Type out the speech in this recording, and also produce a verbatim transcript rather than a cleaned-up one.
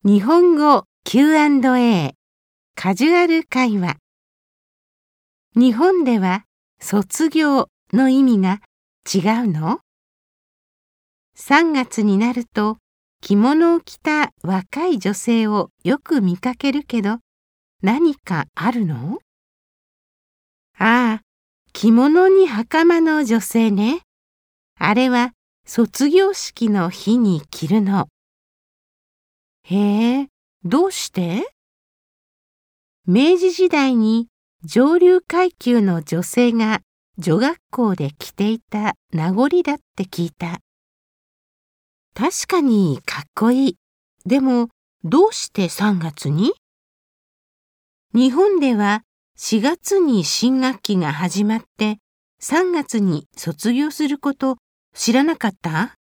日本語 キューアンドエー カジュアル会話。日本では卒業の意味が違うの？さんがつになると着物を着た若い女性をよく見かけるけど、何かあるの？ああ、着物に袴の女性ね。あれは卒業式の日に着るの。へえ、どうして？明治時代に上流階級の女性が女学校で着ていた名残だって聞いた。確かにかっこいい。でも、どうしてさんがつに？日本ではしがつに新学期が始まってさんがつに卒業すること知らなかった？